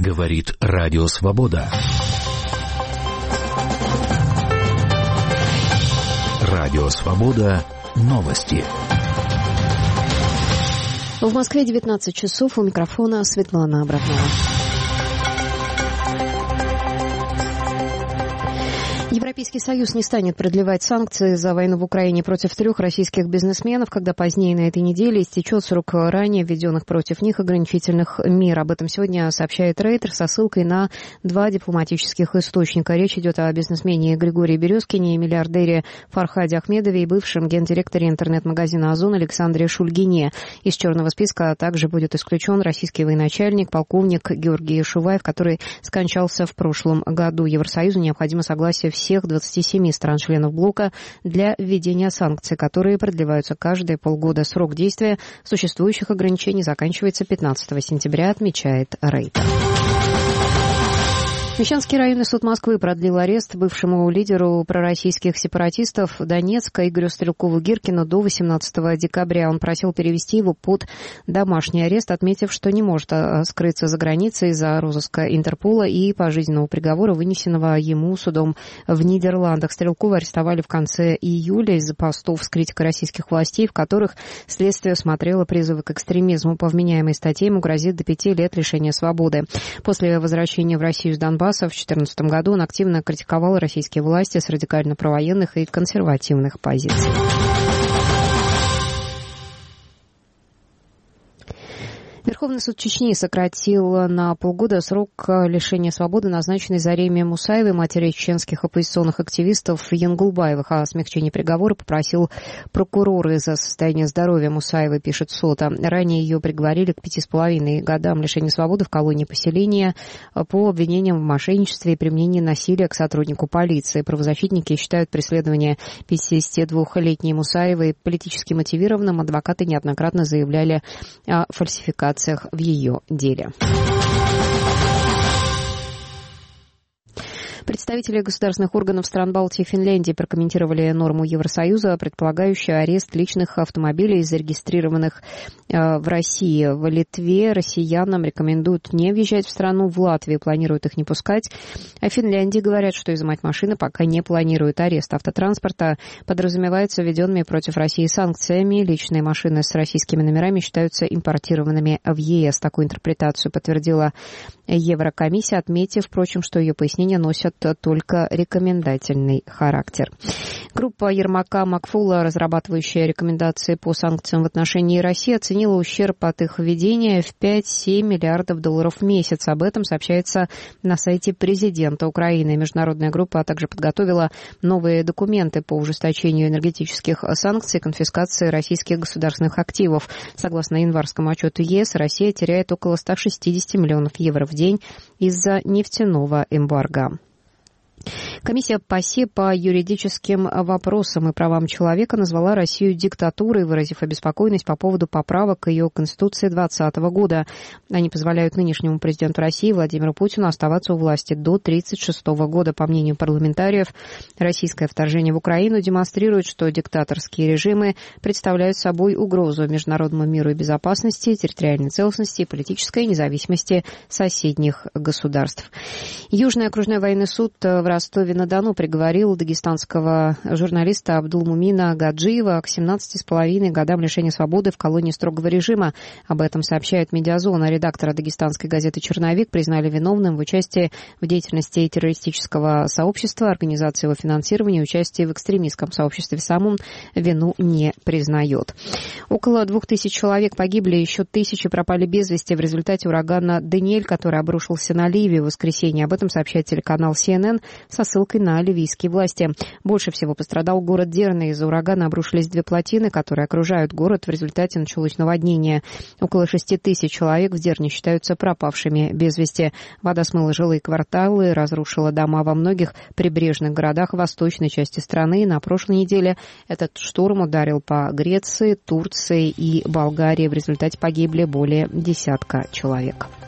Говорит Радио Свобода. Радио Свобода. Новости. В Москве 19 часов. У микрофона Светлана Абрамова. Европейский Союз не станет продлевать санкции за войну в Украине против 3 российских бизнесменов, когда позднее на этой неделе истечет срок ранее введенных против них ограничительных мер. Об этом сегодня сообщает Рейтер со ссылкой на 2 дипломатических источника. Речь идет о бизнесмене Григории Березкине, миллиардере Фархаде Ахмедове и бывшем гендиректоре интернет-магазина «Озон» Александре Шульгине. Из черного списка также будет исключен российский военачальник, полковник Георгий Шуваев, который скончался в прошлом году. Евросоюзу необходимо согласие всех 27 стран-членов блока для введения санкций, которые продлеваются каждые полгода. Срок действия существующих ограничений заканчивается 15 сентября, отмечает Рейтер. Мещанский районный суд Москвы продлил арест бывшему лидеру пророссийских сепаратистов Донецка Игорю Стрелкову-Гиркину до 18 декабря. Он просил перевести его под домашний арест, отметив, что не может скрыться за границей из-за розыска Интерпола и пожизненного приговора, вынесенного ему судом в Нидерландах. Стрелкова арестовали в конце июля из-за постов с критикой российских властей, в которых следствие усмотрело призывы к экстремизму. По вменяемой статье ему грозит до 5 лет лишения свободы. После возвращения в Россию с Донбасса в 2014 году он активно критиковал российские власти с радикально-провоенных и консервативных позиций. Верховный суд Чечни сократил на полгода срок лишения свободы, назначенный Зареме Мусаевой, матери чеченских оппозиционных активистов Янгулбаевых. О смягчении приговора попросил прокурор из-за состояния здоровья Мусаевой, пишет СОТА. Ранее ее приговорили к 5,5 годам лишения свободы в колонии поселения по обвинениям в мошенничестве и применении насилия к сотруднику полиции. Правозащитники считают преследование 52-летней Мусаевой политически мотивированным. Адвокаты неоднократно заявляли о фальсификации в ее деле. Представители государственных органов стран Балтии и Финляндии прокомментировали норму Евросоюза, предполагающую арест личных автомобилей, зарегистрированных в России. В Литве россиянам рекомендуют не въезжать в страну, в Латвии планируют их не пускать, а в Финляндии говорят, что изымать машины пока не планируют. Арест автотранспорта подразумевается введенными против России санкциями. Личные машины с российскими номерами считаются импортированными в ЕС. Такую интерпретацию подтвердила Еврокомиссия, отметив, впрочем, что ее пояснения носят только рекомендательный характер. Группа Ермака-Макфула, разрабатывающая рекомендации по санкциям в отношении России, оценила ущерб от их введения в 5-7 миллиардов долларов в месяц. Об этом сообщается на сайте президента Украины. Международная группа также подготовила новые документы по ужесточению энергетических санкций и конфискации российских государственных активов. Согласно январскому отчету ЕС, Россия теряет около 160 миллионов евро в день из-за нефтяного эмбарго. Комиссия ПАСЕ по юридическим вопросам и правам человека назвала Россию диктатурой, выразив обеспокоенность по поводу поправок к ее Конституции 2020 года. Они позволяют нынешнему президенту России Владимиру Путину оставаться у власти до 1936 года. По мнению парламентариев, российское вторжение в Украину демонстрирует, что диктаторские режимы представляют собой угрозу международному миру и безопасности, территориальной целостности и политической независимости соседних государств. Южный окружной военный суд в Ростове-на-Дону приговорил дагестанского журналиста Абдулмумина Гаджиева к 17,5 годам лишения свободы в колонии строгого режима. Об этом сообщает Медиазона. Редактора дагестанской газеты «Черновик» признали виновным в участии в деятельности террористического сообщества, организации его финансирования и участии в экстремистском сообществе. Сам он вину не признает. Около 2000 человек погибли, еще тысячи пропали без вести в результате урагана Даниэль, который обрушился на Ливию в воскресенье. Об этом сообщает телеканал CNN со ссылкой на ливийские власти. Больше всего пострадал город Дерна. Из-за урагана обрушились 2 плотины, которые окружают город. В результате началось наводнение. Около 6000 человек в Дерне считаются пропавшими без вести. Вода смыла жилые кварталы, разрушила дома во многих прибрежных городах восточной части страны. На прошлой неделе этот шторм ударил по Греции, Турции и Болгарии. В результате погибли более 10 человек.